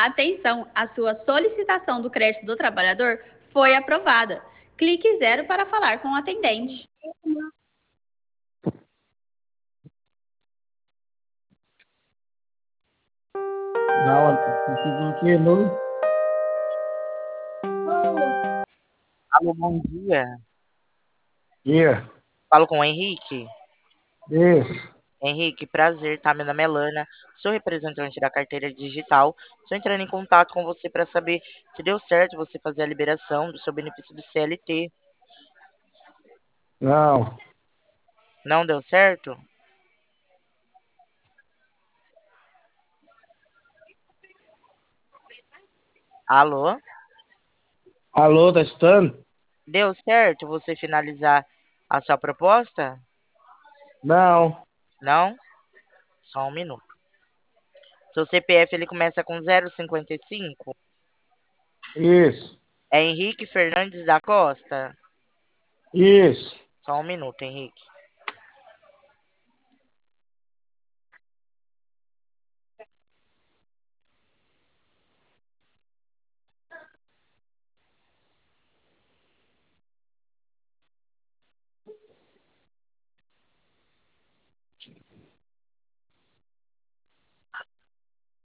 Atenção, a sua solicitação do crédito do trabalhador foi aprovada. Clique 0 para falar com o atendente. Não, aqui no. Alô, bom dia. Dia. Falo com o Henrique. Isso. Henrique, prazer, tá? Meu nome é Lana, sou representante da carteira digital. Estou entrando em contato com você para saber se deu certo você fazer a liberação do seu benefício do CLT. Não. Não deu certo? Alô? Alô, tá escutando? Deu certo você finalizar a sua proposta? Não. Não? Só um minuto. Seu CPF ele começa com 055? Isso. É Henrique Fernandes da Costa? Isso. Só um minuto, Henrique.